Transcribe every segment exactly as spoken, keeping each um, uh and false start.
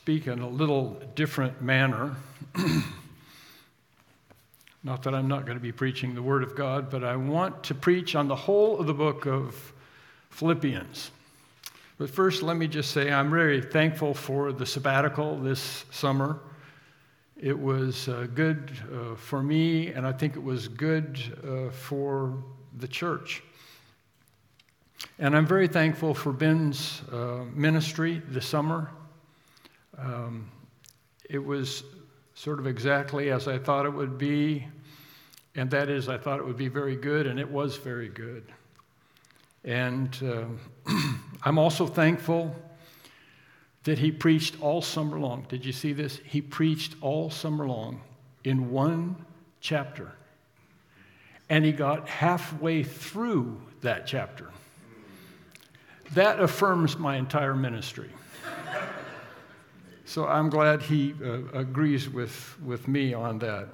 speak in a little different manner. Not that I'm not going to be preaching the Word of God, but I want to preach on the whole of the book of Philippians. But first, let me just say I'm very thankful for the sabbatical this summer. It was uh, good uh, for me, and I think it was good uh, for the church. And I'm very thankful for Ben's uh, ministry this summer. Um, it was sort of exactly as I thought it would be, and that is I thought it would be very good, and it was very good. And uh, I'm also thankful that he preached all summer long. Did you see this? He preached all summer long in one chapter. And he got halfway through that chapter. That affirms my entire ministry. So I'm glad he uh, agrees with, with me on that.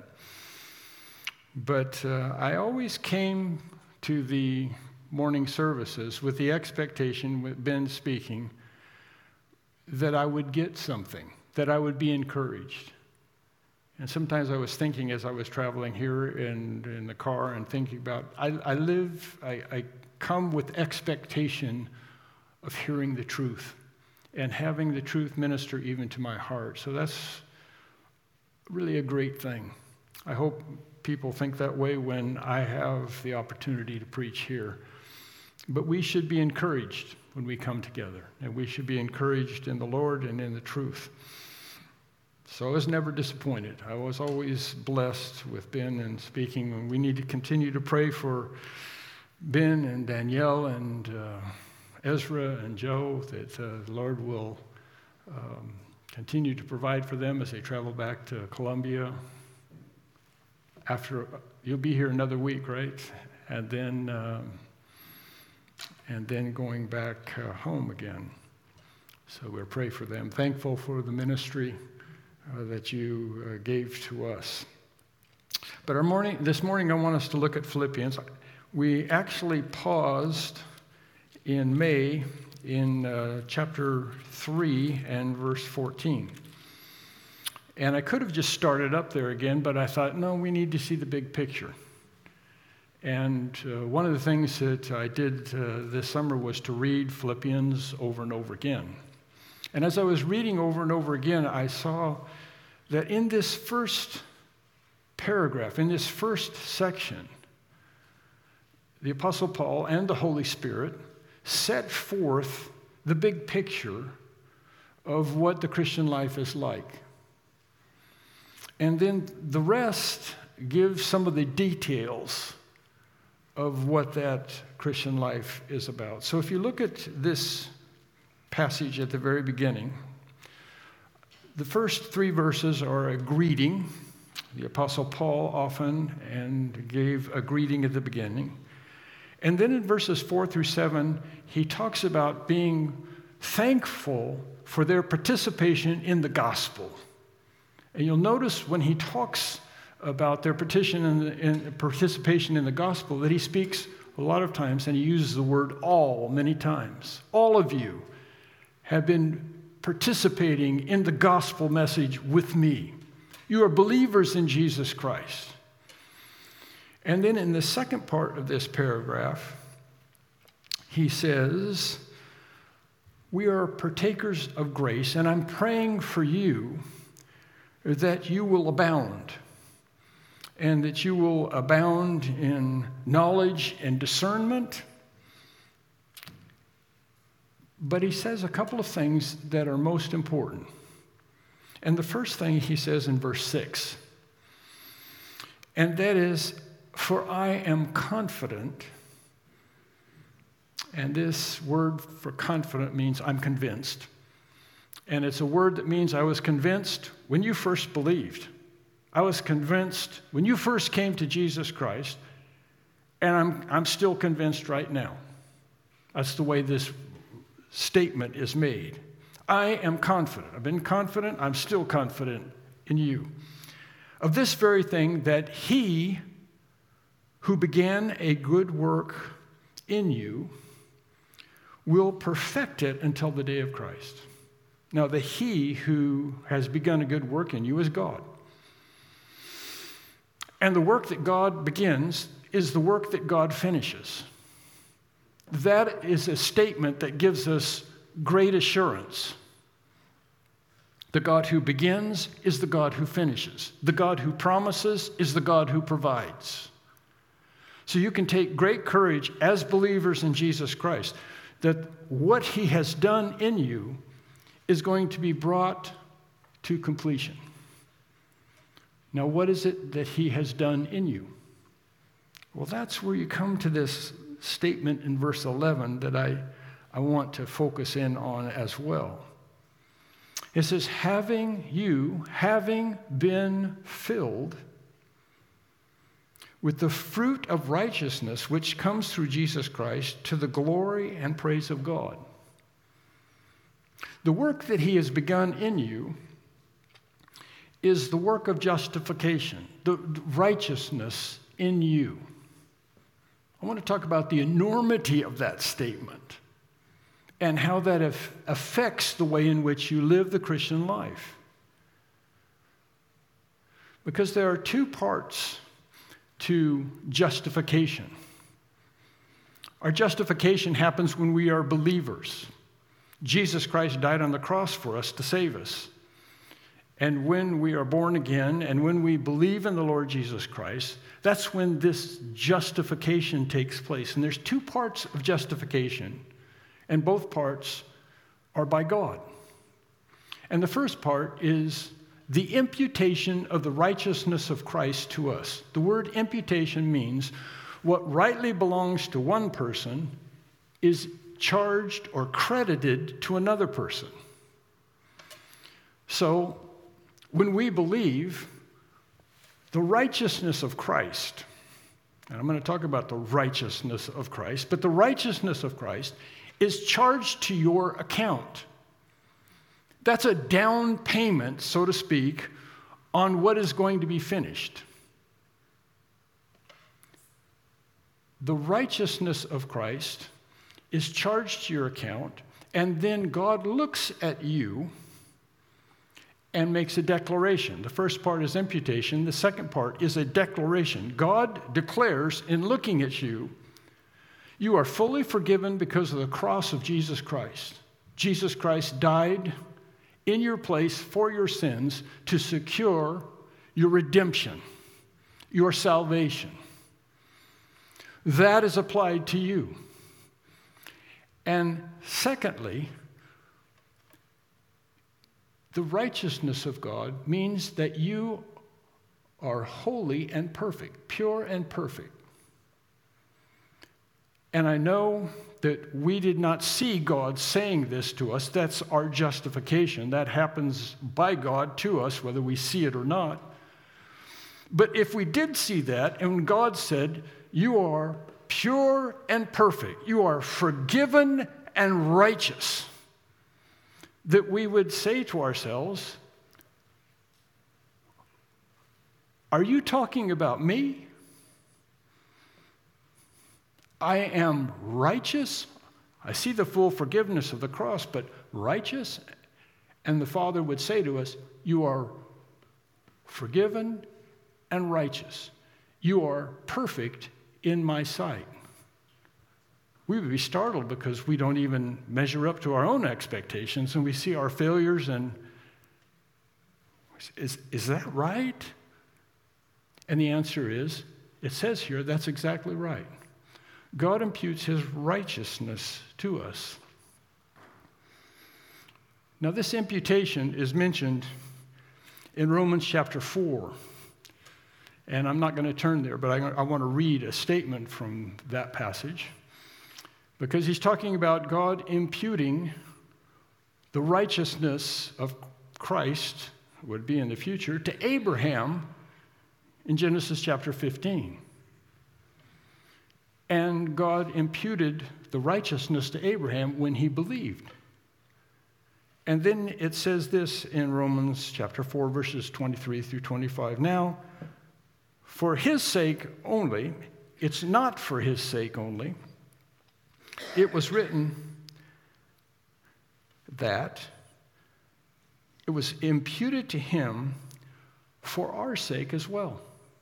But uh, I always came to the morning services with the expectation, with Ben speaking, that I would get something, that I would be encouraged. And sometimes I was thinking as I was traveling here in, in the car and thinking about, I, I live, I, I come with expectation of hearing the truth and having the truth minister even to my heart. So that's really a great thing. I hope people think that way when I have the opportunity to preach here. But we should be encouraged when we come together, and we should be encouraged in the Lord and in the truth. So I was never disappointed. I was always blessed with Ben and speaking, and we need to continue to pray for Ben and Danielle and uh, Ezra and Joe, that uh, the Lord will um, continue to provide for them as they travel back to Columbia. After, you'll be here another week, right? And then, um, and then going back uh, home again. So we'll pray for them. Thankful for the ministry uh, that you uh, gave to us. But our morning, this morning, I want us to look at Philippians. We actually paused in May in uh, chapter three and verse fourteen. And I could have just started up there again, but I thought, no, we need to see the big picture. And uh, one of the things that I did uh, this summer was to read Philippians over and over again. And as I was reading over and over again, I saw that in this first paragraph, in this first section, the Apostle Paul and the Holy Spirit set forth the big picture of what the Christian life is like. And then the rest gives some of the details of what that Christian life is about. So if you look at this passage at the very beginning, the first three verses are a greeting. The Apostle Paul often and gave a greeting at the beginning. And then in verses four through seven, he talks about being thankful for their participation in the gospel. And you'll notice when he talks about their petition and in, in participation in the gospel that he speaks a lot of times, and he uses the word all many times. All of you have been participating in the gospel message with me. You are believers in Jesus Christ. And then in the second part of this paragraph, he says, we are partakers of grace, and I'm praying for you that you will abound, and that you will abound in knowledge and discernment. But he says a couple of things that are most important. And the first thing he says in verse six, and that is, for I am confident, and this word for confident means I'm convinced. And it's a word that means I was convinced when you first believed. I was convinced when you first came to Jesus Christ, and I'm, I'm still convinced right now. That's the way this statement is made. I am confident. I've been confident. I'm still confident in you. Of this very thing, that he who began a good work in you will perfect it until the day of Christ. Now, the He who has begun a good work in you is God. And the work that God begins is the work that God finishes. That is a statement that gives us great assurance. The God who begins is the God who finishes. The God who promises is the God who provides. So you can take great courage as believers in Jesus Christ that what He has done in you is going to be brought to completion. Now, what is it that He has done in you? Well, that's where you come to this statement in verse eleven that I, I want to focus in on as well. It says, having you, having been filled with the fruit of righteousness which comes through Jesus Christ to the glory and praise of God. The work that He has begun in you is the work of justification, the righteousness in you. I want to talk about the enormity of that statement and how that affects the way in which you live the Christian life. Because there are two parts to justification. Our justification happens when we are believers. Jesus Christ died on the cross for us to save us. And when we are born again and when we believe in the Lord Jesus Christ, that's when this justification takes place. And there's two parts of justification, and both parts are by God. And the first part is the imputation of the righteousness of Christ to us. The word imputation means what rightly belongs to one person is charged or credited to another person. So, when we believe, the righteousness of Christ, and I'm going to talk about the righteousness of Christ, but the righteousness of Christ is charged to your account. That's a down payment, so to speak, on what is going to be finished. The righteousness of Christ is charged to your account, and then God looks at you and makes a declaration. The first part is imputation. The second part is a declaration. God declares in looking at you, you are fully forgiven because of the cross of Jesus Christ. Jesus Christ died in your place for your sins to secure your redemption, your salvation. That is applied to you. And secondly, the righteousness of God means that you are holy and perfect, pure and perfect. And I know that we did not see God saying this to us. That's our justification. That happens by God to us, whether we see it or not. But if we did see that, and God said, you are pure and perfect, you are forgiven and righteous, that we would say to ourselves, are you talking about me? I am righteous. I see the full forgiveness of the cross, but righteous? And the Father would say to us, you are forgiven and righteous. You are perfect in my sight. We would be startled because we don't even measure up to our own expectations, and we see our failures and, is, is that right? And the answer is, it says here, that's exactly right. God imputes His righteousness to us. Now, this imputation is mentioned in Romans chapter four. And I'm not going to turn there, but I, I want to read a statement from that passage. Because he's talking about God imputing the righteousness of Christ, would be in the future, to Abraham in Genesis chapter fifteen. And God imputed the righteousness to Abraham when he believed. And then it says this in Romans chapter four, verses twenty-three through twenty-five. Now, for his sake only, it's not for his sake only, it was written that it was imputed to him for our sake as well,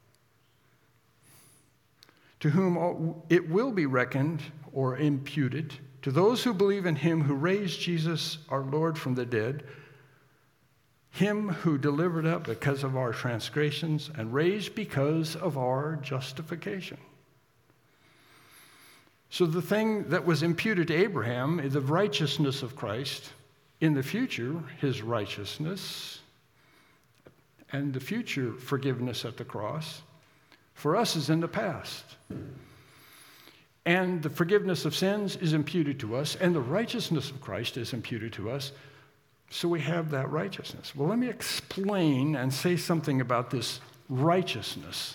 to whom it will be reckoned or imputed, to those who believe in him who raised Jesus our Lord from the dead, him who delivered up because of our transgressions and raised because of our justification. So the thing that was imputed to Abraham, the righteousness of Christ, in the future, his righteousness, and the future forgiveness at the cross, for us is in the past. And the forgiveness of sins is imputed to us, and the righteousness of Christ is imputed to us, so we have that righteousness. Well, let me explain and say something about this righteousness.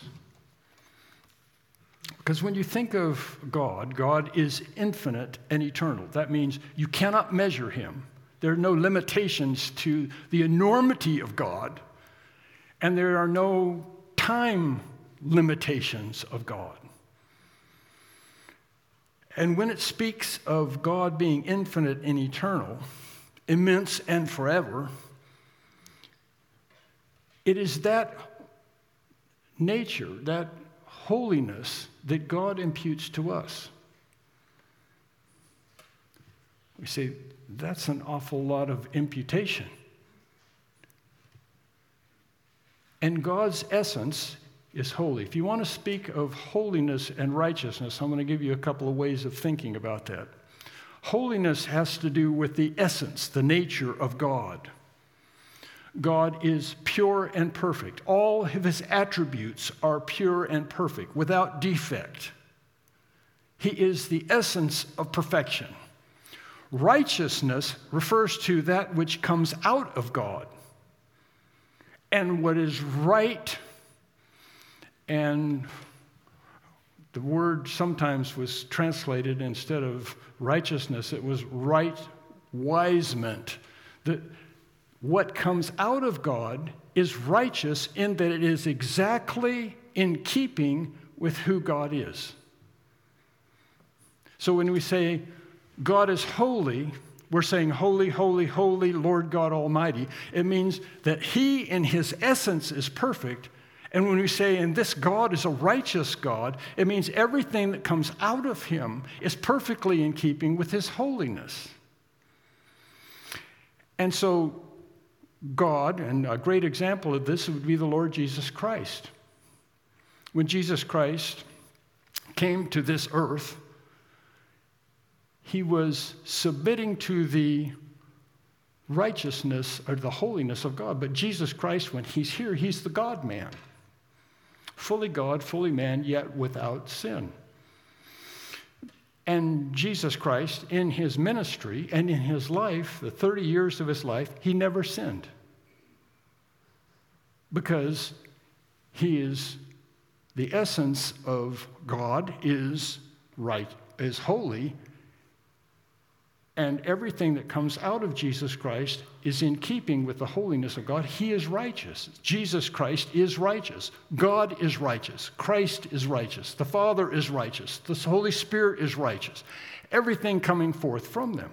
Because when you think of God, God is infinite and eternal. That means you cannot measure him. There are no limitations to the enormity of God, and there are no time limitations of God. And when it speaks of God being infinite and eternal, immense and forever, it is that nature, that holiness that God imputes to us. We say, that's an awful lot of imputation. And God's essence is holy. If you want to speak of holiness and righteousness, I'm going to give you a couple of ways of thinking about that. Holiness has to do with the essence, the nature of God. God is pure and perfect. All of his attributes are pure and perfect, without defect. He is the essence of perfection. Righteousness refers to that which comes out of God. And what is right, and the word sometimes was translated instead of righteousness, it was right wisement. That what comes out of God is righteous in that it is exactly in keeping with who God is. So when we say God is holy, we're saying holy, holy, holy, Lord God Almighty. It means that he in his essence is perfect. And when we say, and this God is a righteous God, it means everything that comes out of him is perfectly in keeping with his holiness. And so God, and a great example of this would be the Lord Jesus Christ. When Jesus Christ came to this earth, he was submitting to the righteousness or the holiness of God. But Jesus Christ, when he's here, he's the God-man. Fully God, fully man, yet without sin. And Jesus Christ, in his ministry and in his life, the thirty years of his life, he never sinned. Because he is, the essence of God is right, is holy, and everything that comes out of Jesus Christ is in keeping with the holiness of God. He is righteous. Jesus Christ is righteous. God is righteous. Christ is righteous. The Father is righteous. The Holy Spirit is righteous. Everything coming forth from them.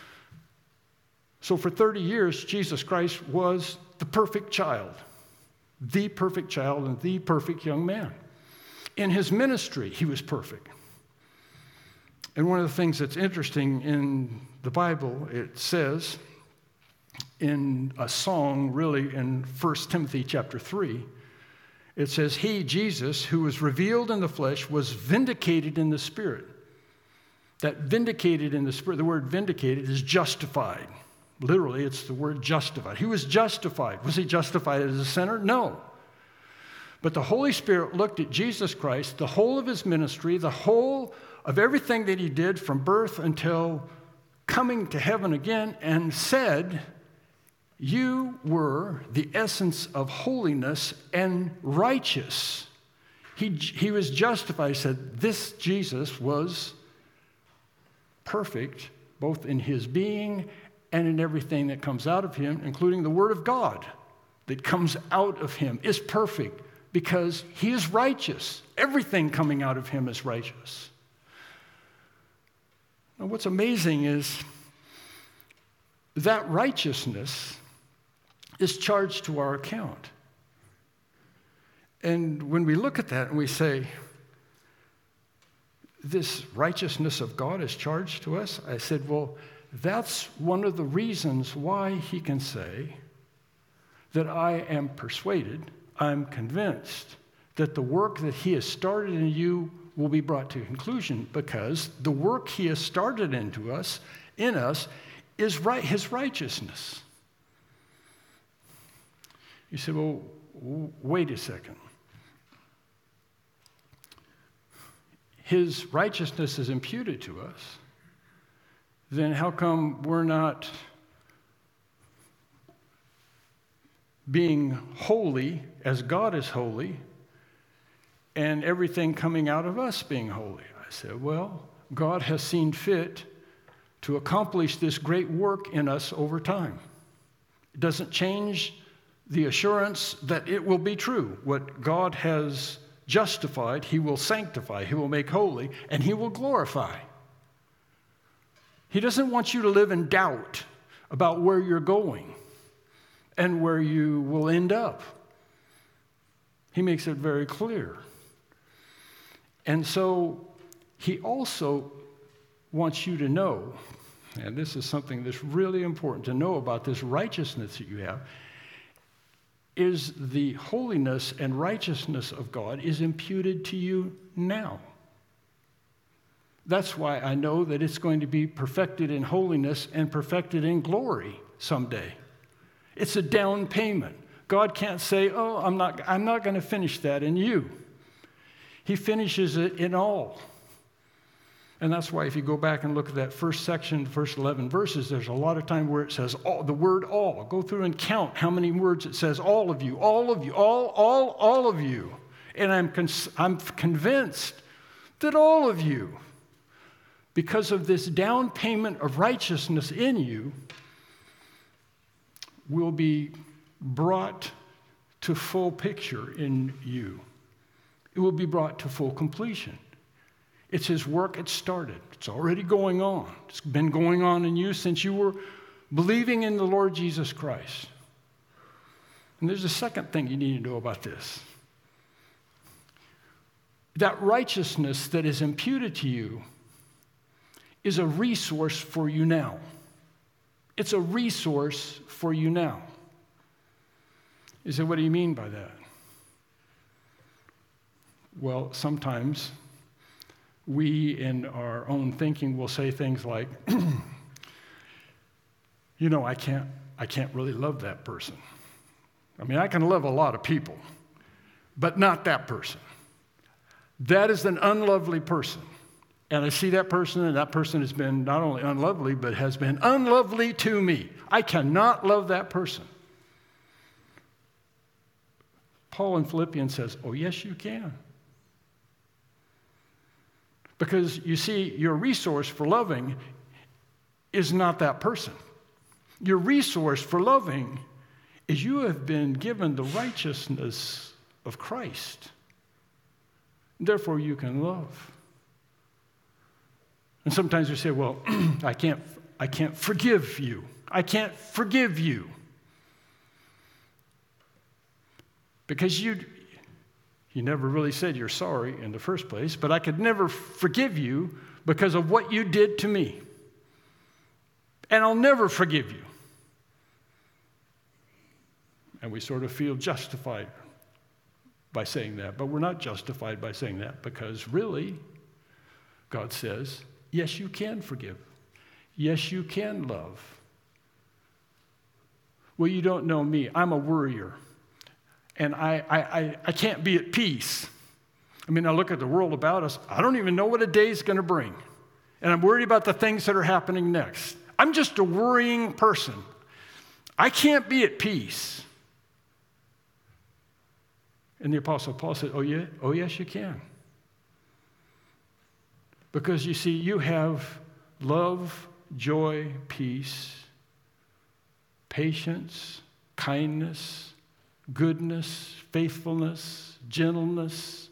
So for thirty years, Jesus Christ was the perfect child, the perfect child and the perfect young man. In his ministry, he was perfect. And one of the things that's interesting in the Bible, it says in a song, really in First Timothy chapter three, it says, he, Jesus, who was revealed in the flesh, was vindicated in the Spirit. That vindicated in the Spirit, the word vindicated is justified. Literally, it's the word justified. He was justified. Was he justified as a sinner? No. But the Holy Spirit looked at Jesus Christ, the whole of his ministry, the whole of everything that he did from birth until coming to heaven again, and said, you were the essence of holiness and righteous. He, he was justified. He said, this Jesus was perfect, both in his being and in everything that comes out of him, including the Word of God that comes out of him is perfect because he is righteous. Everything coming out of him is righteous. And what's amazing is that righteousness is charged to our account. And when we look at that and we say, this righteousness of God is charged to us, I said, well, that's one of the reasons why he can say that I am persuaded, I'm convinced that the work that he has started in you will be brought to conclusion, because the work he has started into us, in us, is right, his righteousness. You say, well, w- wait a second. His righteousness is imputed to us. Then how come we're not being holy as God is holy, and everything coming out of us being holy? I said, well, God has seen fit to accomplish this great work in us over time. It doesn't change the assurance that it will be true. What God has justified, he will sanctify, he will make holy, and he will glorify. He doesn't want you to live in doubt about where you're going and where you will end up. He makes it very clear. And so he also wants you to know, and this is something that's really important to know about this righteousness that you have, is the holiness and righteousness of God is imputed to you now. That's why I know that it's going to be perfected in holiness and perfected in glory someday. It's a down payment. God can't say, oh, I'm not, I'm not going to finish that in you. He finishes it in all. And that's why if you go back and look at that first section, first eleven verses, there's a lot of time where it says all, the word all. Go through and count how many words it says, all of you, all of you, all, all, all of you. And I'm, cons- I'm convinced that all of you, because of this down payment of righteousness in you, will be brought to full picture in you. It will be brought to full completion. It's his work. It started. It's already going on. It's been going on in you since you were believing in the Lord Jesus Christ. And there's a second thing you need to know about this. That righteousness that is imputed to you is a resource for you now. It's a resource for you now. You say, what do you mean by that? Well, sometimes we, in our own thinking, will say things like, you know, I can't, I can't really love that person. I mean, I can love a lot of people, but not that person. That is an unlovely person. And I see that person, and that person has been not only unlovely, but has been unlovely to me. I cannot love that person. Paul in Philippians says, oh, yes, you can. Because you see, your resource for loving is not that person. Your resource for loving is you have been given the righteousness of Christ. Therefore, you can love. And sometimes we say, well, I can't, I can't forgive you. I can't forgive you. Because you, you never really said you're sorry in the first place, but I could never forgive you because of what you did to me. And I'll never forgive you. And we sort of feel justified by saying that, but we're not justified by saying that because really, God says, yes, you can forgive. Yes, you can love. Well, you don't know me. I'm a worrier. And I, I, I, I can't be at peace. I mean, I look at the world about us. I don't even know what a day's going to bring. And I'm worried about the things that are happening next. I'm just a worrying person. I can't be at peace. And the Apostle Paul said, oh, yeah? Oh, yes, you can. Because you see, you have love, joy, peace, patience, kindness, goodness, faithfulness, gentleness,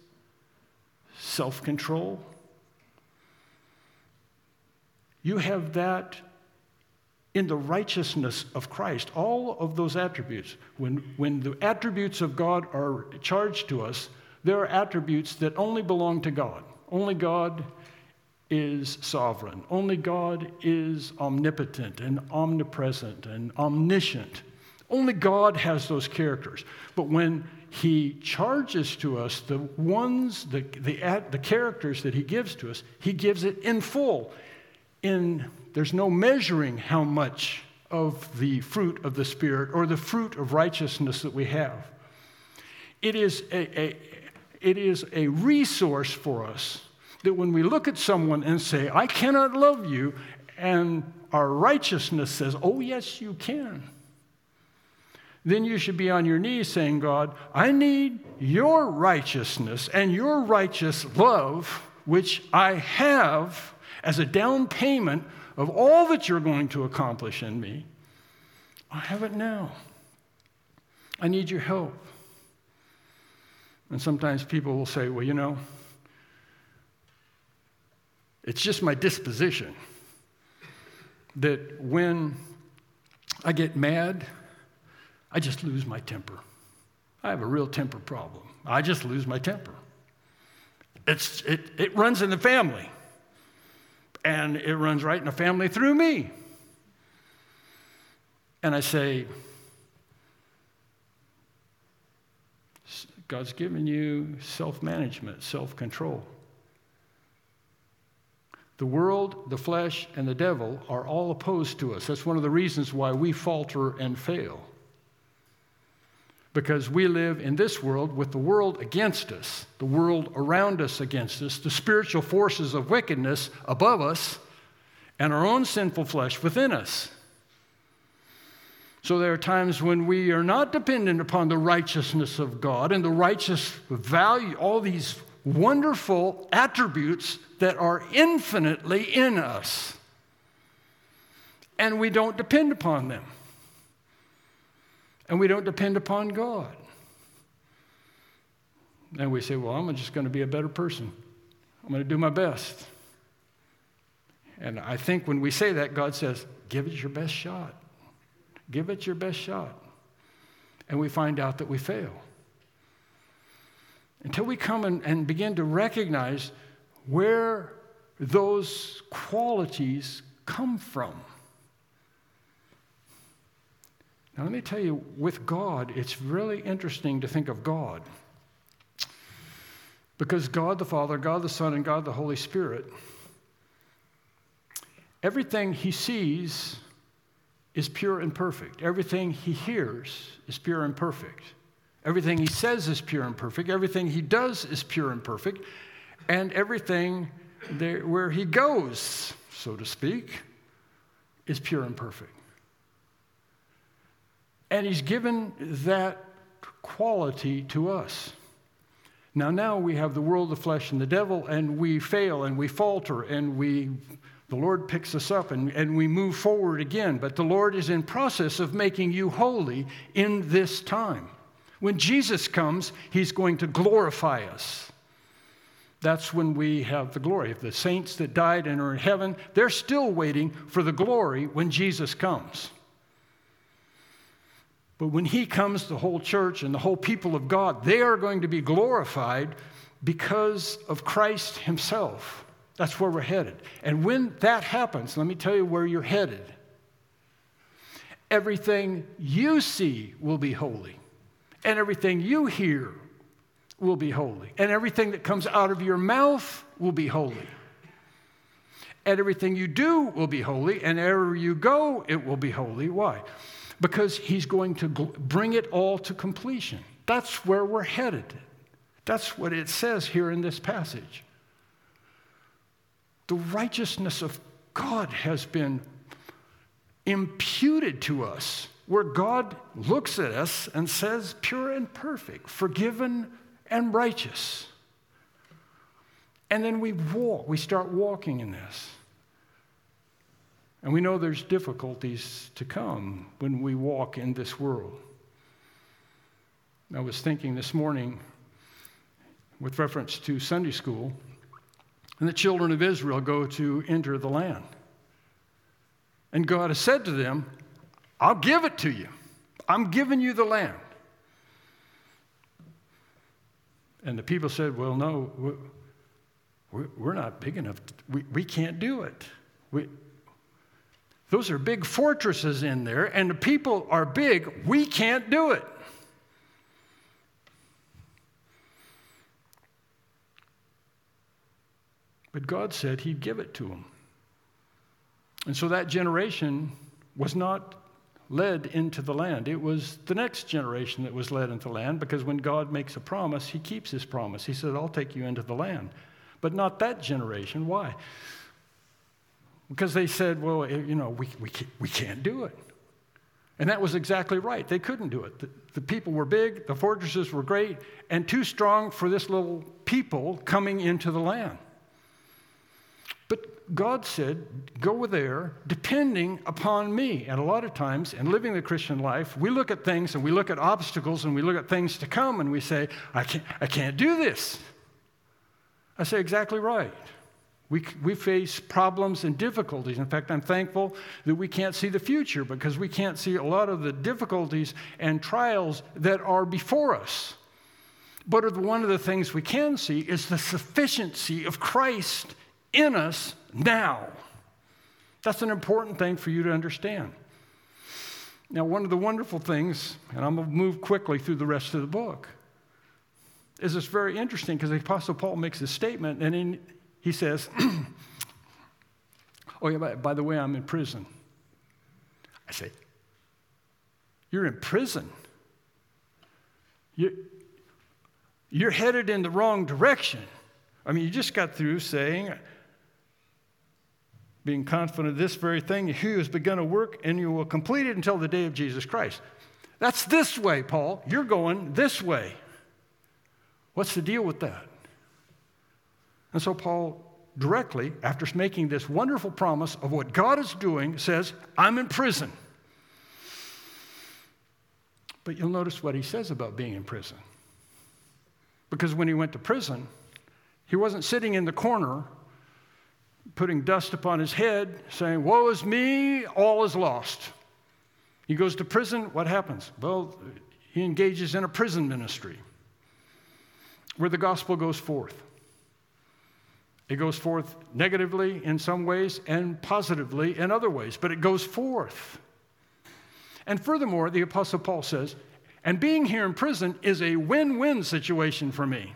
self-control. You have that in the righteousness of Christ. All of those attributes. When, when the attributes of God are charged to us, there are attributes that only belong to God. Only God is sovereign. Only God is omnipotent and omnipresent and omniscient. Only God has those characters. But when he charges to us the ones, the, the, the characters that he gives to us, he gives it in full. In, there's no measuring how much of the fruit of the Spirit or the fruit of righteousness that we have. It is a, a, it is a resource for us that when we look at someone and say, I cannot love you, and our righteousness says, oh, yes, you can. Then you should be on your knees saying, God, I need your righteousness and your righteous love, which I have as a down payment of all that you're going to accomplish in me. I have it now. I need your help. And sometimes people will say, well, you know, it's just my disposition that when I get mad, I just lose my temper. I have a real temper problem. I just lose my temper. It's, it, it runs in the family. And it runs right in the family through me. And I say, God's given you self-management, self-control. The world, the flesh, and the devil are all opposed to us. That's one of the reasons why we falter and fail. Because we live in this world with the world against us, the world around us against us, the spiritual forces of wickedness above us, and our own sinful flesh within us. So there are times when we are not dependent upon the righteousness of God and the righteous value, all these wonderful attributes that are infinitely in us. And we don't depend upon them. And we don't depend upon God. And we say, well, I'm just going to be a better person. I'm going to do my best. And I think when we say that, God says, give it your best shot. Give it your best shot. And we find out that we fail. Until we come and, and begin to recognize where those qualities come from. Now, let me tell you, with God, it's really interesting to think of God. Because God the Father, God the Son, and God the Holy Spirit, everything he sees is pure and perfect. Everything he hears is pure and perfect. Everything he says is pure and perfect. Everything he does is pure and perfect. And everything there, where he goes, so to speak, is pure and perfect. And he's given that quality to us. Now, now we have the world, the flesh, and the devil, and we fail, and we falter, and we, the Lord picks us up, and, and we move forward again. But the Lord is in process of making you holy in this time. When Jesus comes, he's going to glorify us. That's when we have the glory. If the saints that died and are in heaven, they're still waiting for the glory when Jesus comes. But when he comes, the whole church and the whole people of God, they are going to be glorified because of Christ himself. That's where we're headed. And when that happens, let me tell you where you're headed. Everything you see will be holy. And everything you hear will be holy. And everything that comes out of your mouth will be holy. And everything you do will be holy. And wherever you go, it will be holy. Why? Because he's going to bring it all to completion. That's where we're headed. That's what it says here in this passage. The righteousness of God has been imputed to us, where God looks at us and says, pure and perfect, forgiven and righteous. And then we walk, we start walking in this. And we know there's difficulties to come when we walk in this world. I was thinking this morning with reference to Sunday school, and the children of Israel go to enter the land. And God has said to them, I'll give it to you. I'm giving you the land. And the people said, well, no, we're not big enough. We, we can't do it. We, those are big fortresses in there, and the people are big. We can't do it. But God said he'd give it to them. And so that generation was not led into the land. It was the next generation that was led into the land, because when God makes a promise, he keeps his promise. He said, I'll take you into the land. But not that generation. Why? Because they said, well, you know, we, we, can't, we can't do it. And that was exactly right. They couldn't do it. The, the people were big, the fortresses were great, and too strong for this little people coming into the land. But God said, go there depending upon me. And a lot of times in living the Christian life, we look at things and we look at obstacles and we look at things to come and we say, I can't, I can't do this. I say, exactly right. We, we face problems and difficulties. In fact, I'm thankful that we can't see the future, because we can't see a lot of the difficulties and trials that are before us. But one of the things we can see is the sufficiency of Christ in us now. That's an important thing for you to understand. Now, one of the wonderful things, and I'm going to move quickly through the rest of the book, is it's very interesting, because the Apostle Paul makes a statement, and in, he says, oh, yeah, by, by the way, I'm in prison. I say, you're in prison? You're, you're headed in the wrong direction. I mean, you just got through saying, being confident of this very thing, he has begun a work, and you will complete it until the day of Jesus Christ. That's this way, Paul. You're going this way. What's the deal with that? And so Paul directly, after making this wonderful promise of what God is doing, says, I'm in prison. But you'll notice what he says about being in prison. Because when he went to prison, he wasn't sitting in the corner putting dust upon his head, saying, woe is me, all is lost. He goes to prison, what happens? Well, he engages in a prison ministry where the gospel goes forth. It goes forth negatively in some ways and positively in other ways, but it goes forth. And furthermore, the Apostle Paul says, and being here in prison is a win-win situation for me.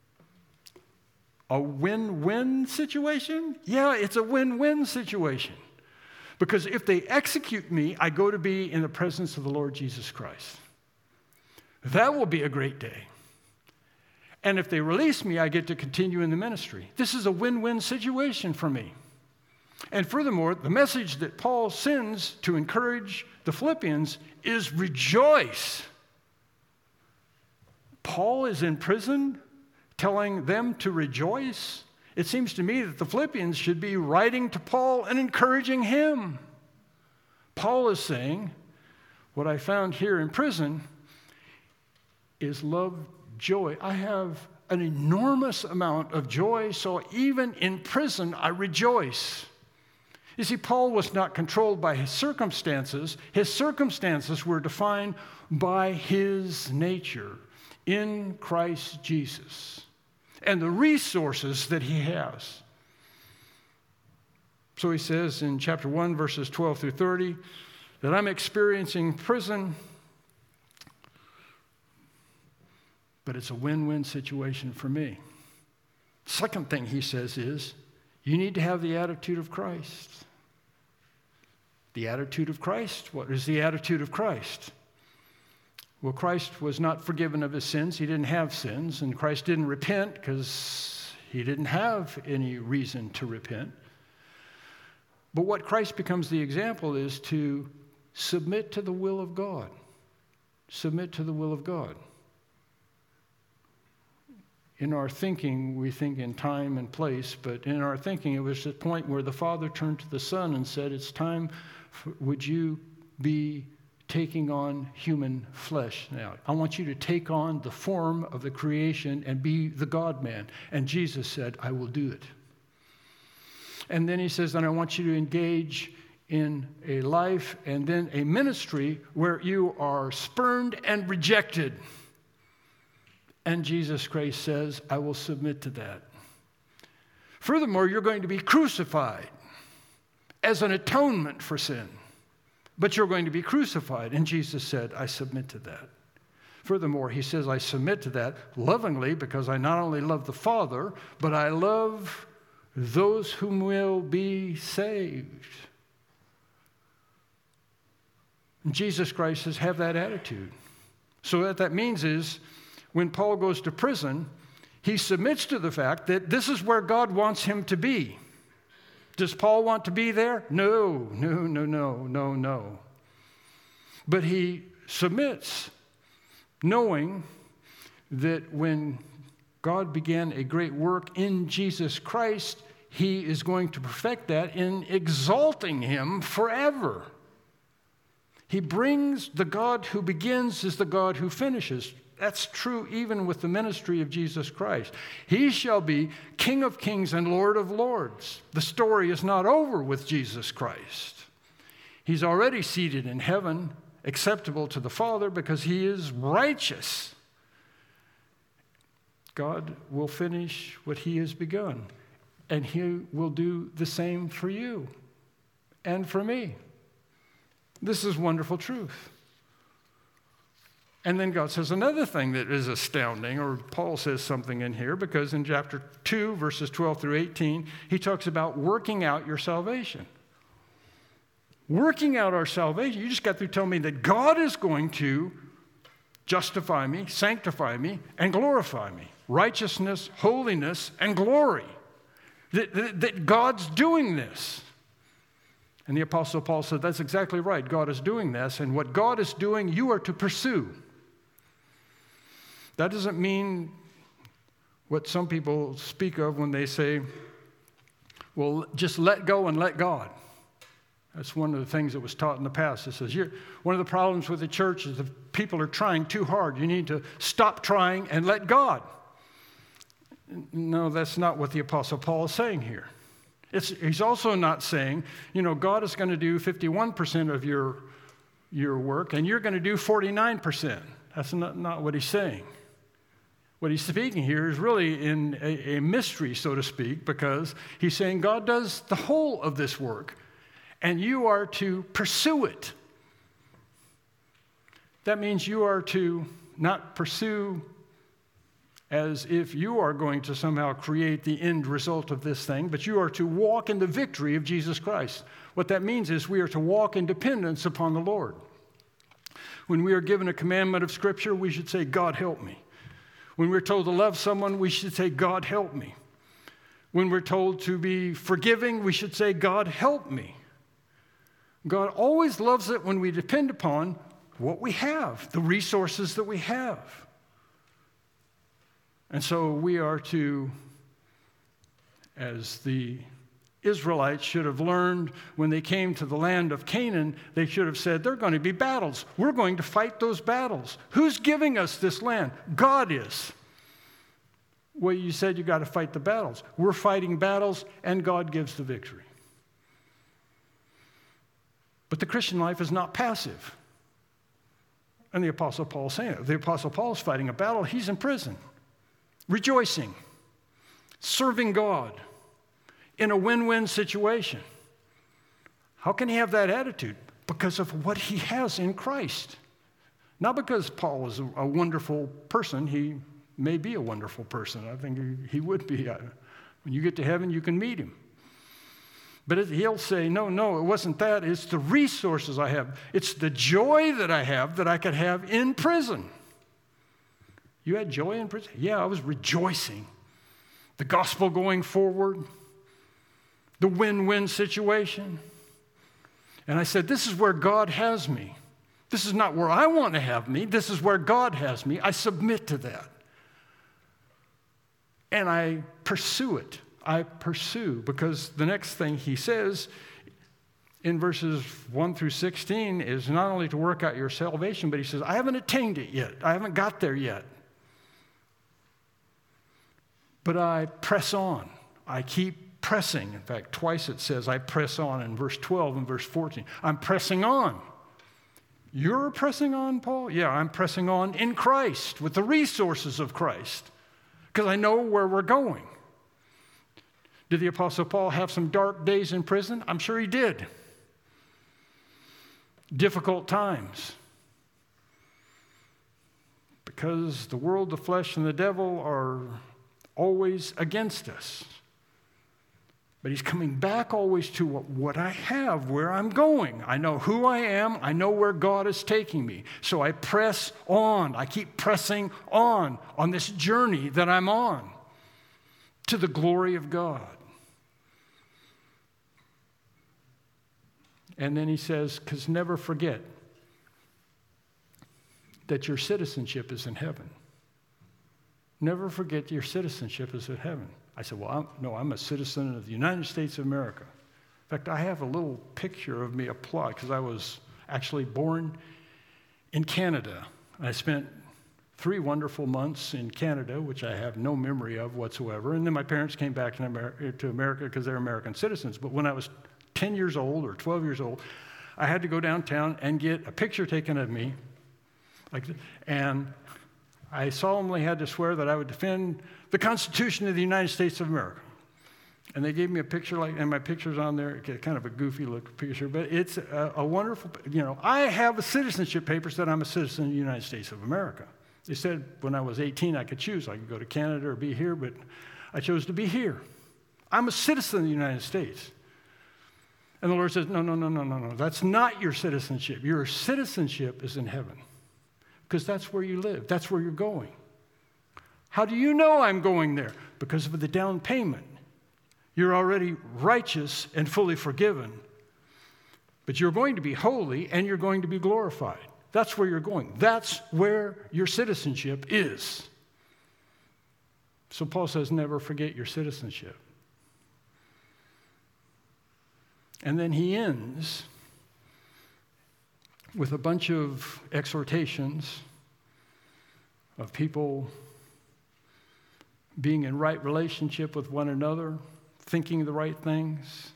A win-win situation? Yeah, it's a win-win situation. Because if they execute me, I go to be in the presence of the Lord Jesus Christ. That will be a great day. And if they release me, I get to continue in the ministry. This is a win-win situation for me. And furthermore, the message that Paul sends to encourage the Philippians is rejoice. Paul is in prison, telling them to rejoice. It seems to me that the Philippians should be writing to Paul and encouraging him. Paul is saying, what I found here in prison is love, joy. I have an enormous amount of joy, so even in prison, I rejoice. You see, Paul was not controlled by his circumstances. His circumstances were defined by his nature in Christ Jesus and the resources that he has. So he says in chapter one, verses twelve through thirty, that I'm experiencing prison, but it's a win-win situation for me. Second thing he says is, you need to have the attitude of Christ. The attitude of Christ? What is the attitude of Christ? Well, Christ was not forgiven of his sins. He didn't have sins, and Christ didn't repent because he didn't have any reason to repent. But what Christ becomes the example is to submit to the will of God. Submit to the will of God. In our thinking, we think in time and place, but in our thinking, it was the point where the Father turned to the Son and said, it's time, for, would you be taking on human flesh now? I want you to take on the form of the creation and be the God-man. And Jesus said, I will do it. And then he says, and I want you to engage in a life and then a ministry where you are spurned and rejected. And Jesus Christ says, I will submit to that. Furthermore, you're going to be crucified as an atonement for sin. But you're going to be crucified. And Jesus said, I submit to that. Furthermore, he says, I submit to that lovingly because I not only love the Father, but I love those whom will be saved. And Jesus Christ says, have that attitude. So what that means is, when Paul goes to prison, he submits to the fact that this is where God wants him to be. Does Paul want to be there? No, no, no, no, no, no. But he submits, knowing that when God began a great work in Jesus Christ, he is going to perfect that in exalting him forever. He brings the God who begins is the God who finishes. That's true even with the ministry of Jesus Christ. He shall be King of kings and Lord of lords. The story is not over with Jesus Christ. He's already seated in heaven, acceptable to the Father because he is righteous. God will finish what he has begun, and he will do the same for you and for me. This is wonderful truth. And then God says another thing that is astounding, or Paul says something in here, because in chapter two, verses twelve through eighteen, he talks about working out your salvation. Working out our salvation. You just got through telling me that God is going to justify me, sanctify me, and glorify me. Righteousness, holiness, and glory. That, that, that God's doing this. And the Apostle Paul said, that's exactly right. God is doing this, and what God is doing, you are to pursue. That doesn't mean what some people speak of when they say, well, just let go and let God. That's one of the things that was taught in the past. It says, you're, one of the problems with the church is that people are trying too hard. You need to stop trying and let God. No, that's not what the Apostle Paul is saying here. It's, he's also not saying, you know, God is going to do fifty-one percent of your, your work, and you're going to do forty-nine percent. That's not, not what he's saying. What he's speaking here is really in a, a mystery, so to speak, because he's saying God does the whole of this work, and you are to pursue it. That means you are to not pursue as if you are going to somehow create the end result of this thing, but you are to walk in the victory of Jesus Christ. What that means is we are to walk in dependence upon the Lord. When we are given a commandment of Scripture, we should say, God, help me. When we're told to love someone, we should say, God, help me. When we're told to be forgiving, we should say, God, help me. God always loves it when we depend upon what we have, the resources that we have. And so we are to, as the Israelites should have learned when they came to the land of Canaan, they should have said, there are going to be battles. We're going to fight those battles. Who's giving us this land? God is. Well, you said you got to fight the battles. We're fighting battles, and God gives the victory. But the Christian life is not passive. And the Apostle Paul is saying it. The Apostle Paul is fighting a battle. He's in prison. Rejoicing, serving God in a win-win situation. How can he have that attitude? Because of what he has in Christ. Not because Paul is a, a wonderful person. He may be a wonderful person. I think he, he would be. When you get to heaven, you can meet him. But it, he'll say, no, no, it wasn't that. It's the resources I have. It's the joy that I have that I could have in prison. You had joy in prison? Yeah, I was rejoicing. The gospel going forward, the win-win situation. And I said, this is where God has me. This is not where I want to have me. This is where God has me. I submit to that. And I pursue it. I pursue, because the next thing he says in verses one through sixteen is not only to work out your salvation, but he says, I haven't attained it yet. I haven't got there yet. But I press on. I keep pressing. In fact, twice it says, I press on in verse twelve and verse fourteen. I'm pressing on. You're pressing on, Paul? Yeah, I'm pressing on in Christ, with the resources of Christ, because I know where we're going. Did the Apostle Paul have some dark days in prison? I'm sure he did. Difficult times. Because the world, the flesh, and the devil are always against us. But he's coming back always to what, what I have, where I'm going. I know who I am. I know where God is taking me. So I press on. I keep pressing on on this journey that I'm on to the glory of God. And then he says, because never forget that your citizenship is in heaven. Never forget your citizenship is in heaven. I said, well, I'm, no, I'm a citizen of the United States of America. In fact, I have a little picture of me applaud because I was actually born in Canada. I spent three wonderful months in Canada, which I have no memory of whatsoever. And then my parents came back to America to America because they're American citizens. But when I was ten years old or twelve years old, I had to go downtown and get a picture taken of me. Like, and I solemnly had to swear that I would defend the Constitution of the United States of America. And they gave me a picture like, and my picture's on there, kind of a goofy look picture, but it's a, a wonderful, you know, I have a citizenship papers that I'm a citizen of the United States of America. They said when I was eighteen, I could choose. I could go to Canada or be here, but I chose to be here. I'm a citizen of the United States. And the Lord says, no, no, no, no, no, no. That's not your citizenship. Your citizenship is in heaven because that's where you live. That's where you're going. How do you know I'm going there? Because of the down payment. You're already righteous and fully forgiven, but you're going to be holy and you're going to be glorified. That's where you're going. That's where your citizenship is. So Paul says, never forget your citizenship. And then he ends with a bunch of exhortations of people being in right relationship with one another, thinking the right things.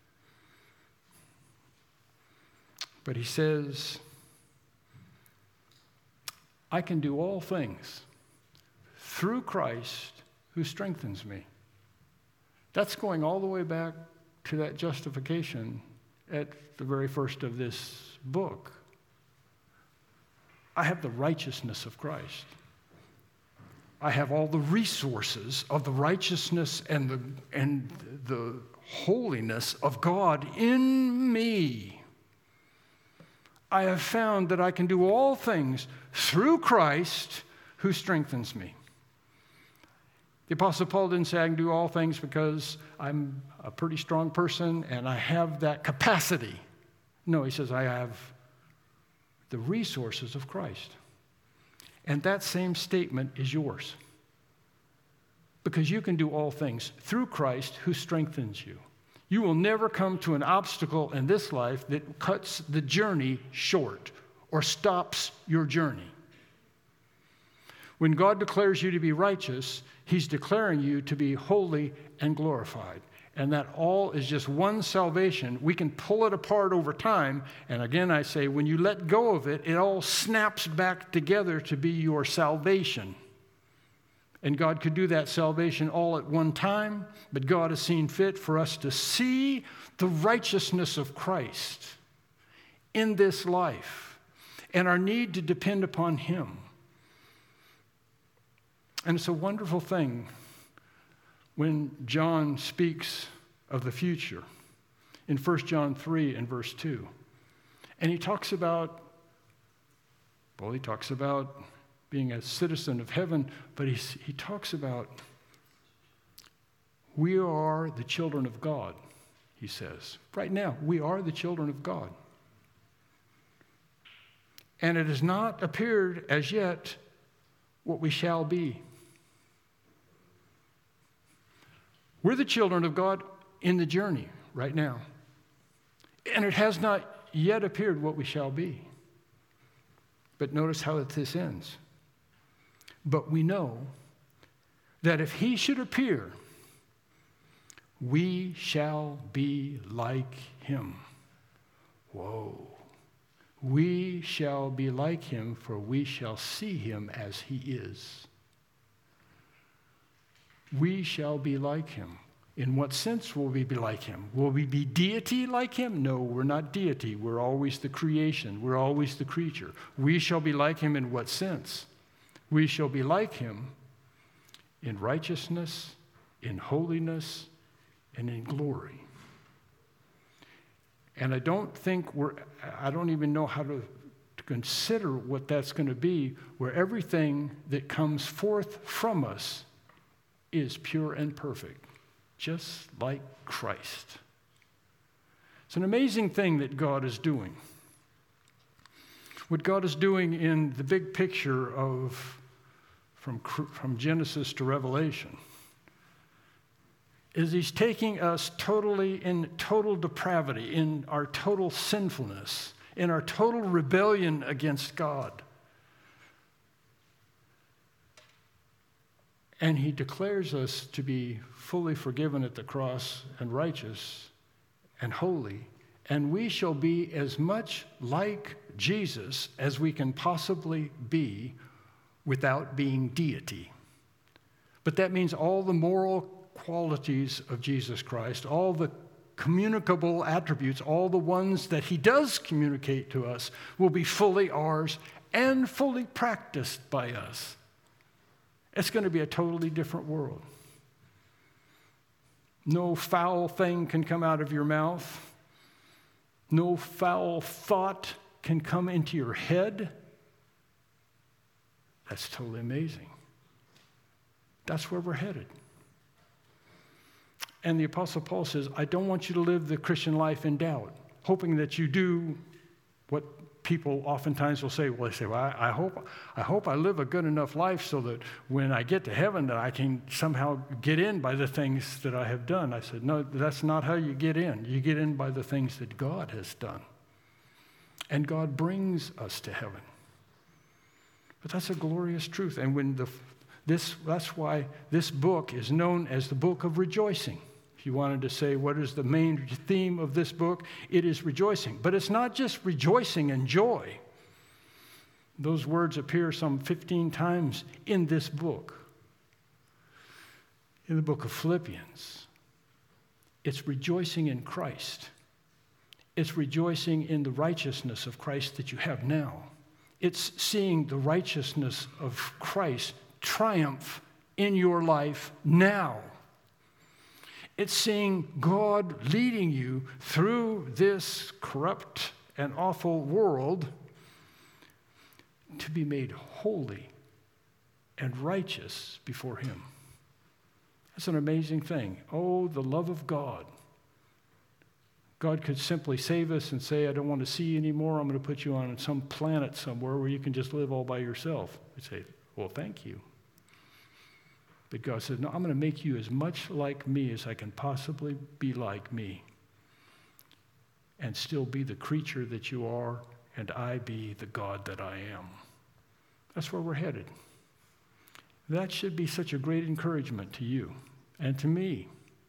But he says, I can do all things through Christ who strengthens me. That's going all the way back to that justification at the very first of this book. I have the righteousness of Christ. I have all the resources of the righteousness and the, and the holiness of God in me. I have found that I can do all things through Christ who strengthens me. The Apostle Paul didn't say I can do all things because I'm a pretty strong person and I have that capacity. No, he says I have the resources of Christ. And that same statement is yours. Because you can do all things through Christ who strengthens you. You will never come to an obstacle in this life that cuts the journey short or stops your journey. When God declares you to be righteous, he's declaring you to be holy and glorified. And that all is just one salvation. We can pull it apart over time. And again, I say, when you let go of it, it all snaps back together to be your salvation. And God could do that salvation all at one time, but God has seen fit for us to see the righteousness of Christ in this life and our need to depend upon him. And it's a wonderful thing when John speaks of the future in First John three and verse two. And he talks about, well, he talks about being a citizen of heaven, but he, he talks about we are the children of God, he says. Right now, we are the children of God. And it has not appeared as yet what we shall be. We're the children of God in the journey right now. And it has not yet appeared what we shall be. But notice how this ends. But we know that if he should appear, We shall be like him. Whoa. We shall be like him, for we shall see him as he is. We shall be like him. In what sense will we be like him? Will we be deity like him? No, we're not deity. We're always the creation. We're always the creature. We shall be like him in what sense? We shall be like him in righteousness, in holiness, and in glory. And I don't think we're, I don't even know how to, to consider what that's going to be, where everything that comes forth from us is pure and perfect, just like Christ. It's an amazing thing that God is doing. What God is doing in the big picture of from, from Genesis to Revelation is he's taking us totally in total depravity, in our total sinfulness, in our total rebellion against God. And he declares us to be fully forgiven at the cross and righteous and holy. And we shall be as much like Jesus as we can possibly be without being deity. But that means all the moral qualities of Jesus Christ, all the communicable attributes, all the ones that he does communicate to us, will be fully ours and fully practiced by us. It's going to be a totally different world. No foul thing can come out of your mouth. No foul thought can come into your head. That's totally amazing. That's where we're headed. And the Apostle Paul says, I don't want you to live the Christian life in doubt, hoping that you do what people oftentimes will say. Well, they say, well, I, I hope I hope I live a good enough life so that when I get to heaven that I can somehow get in by the things that I have done. I said, no, that's not how you get in. You get in by the things that God has done. And God brings us to heaven. But that's a glorious truth. And when the this that's why this book is known as the book of rejoicing. If you wanted to say what is the main theme of this book, it is rejoicing. But it's not just rejoicing and joy. Those words appear some fifteen times in this book. In the book of Philippians, it's rejoicing in Christ. It's rejoicing in the righteousness of Christ that you have now. It's seeing the righteousness of Christ triumph in your life now. It's seeing God leading you through this corrupt and awful world to be made holy and righteous before him. That's an amazing thing. Oh, the love of God. God could simply save us and say, I don't want to see you anymore. I'm going to put you on some planet somewhere where you can just live all by yourself. We'd say, well, thank you. But God said, no, I'm going to make you as much like me as I can possibly be like me and still be the creature that you are and I be the God that I am. That's where we're headed. That should be such a great encouragement to you and to me.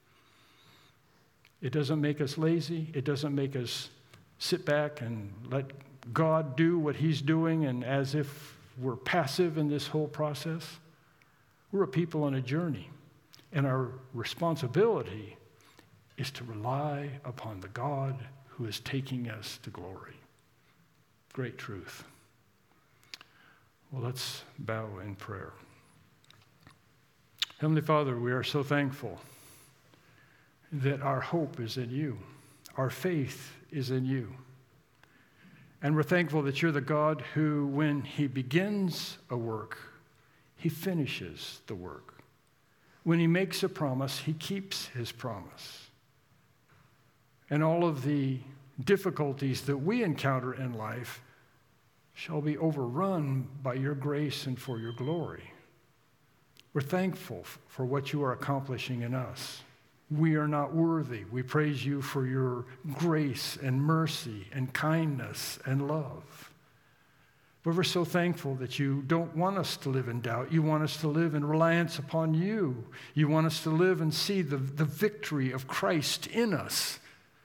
It doesn't make us lazy. It doesn't make us sit back and let God do what he's doing and as if we're passive in this whole process. We're a people on a journey, and our responsibility is to rely upon the God who is taking us to glory. Great truth. Well, let's bow in prayer. Heavenly Father, we are so thankful that our hope is in you. Our faith is in you. And we're thankful that you're the God who, when he begins a work, he finishes the work. When he makes a promise, he keeps his promise. And all of the difficulties that we encounter in life shall be overrun by your grace and for your glory. We're thankful for what you are accomplishing in us. We are not worthy. We praise you for your grace and mercy and kindness and love. But we're so thankful that you don't want us to live in doubt. You want us to live in reliance upon you. You want us to live and see the, the victory of Christ in us.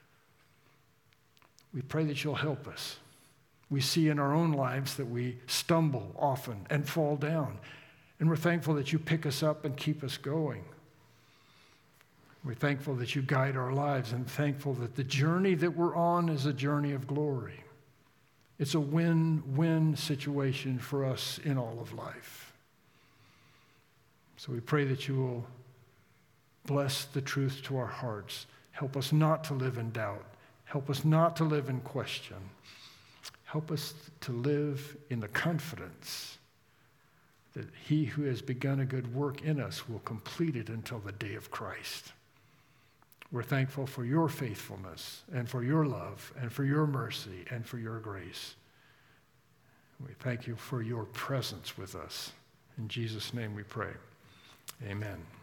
We pray that you'll help us. We see in our own lives that we stumble often and fall down. And we're thankful that you pick us up and keep us going. We're thankful that you guide our lives and thankful that the journey that we're on is a journey of glory. It's a win-win situation for us in all of life. So we pray that you will bless the truth to our hearts. Help us not to live in doubt. Help us not to live in question. Help us to live in the confidence that he who has begun a good work in us will complete it until the day of Christ. We're thankful for your faithfulness and for your love and for your mercy and for your grace. We thank you for your presence with us. In Jesus' name we pray. Amen.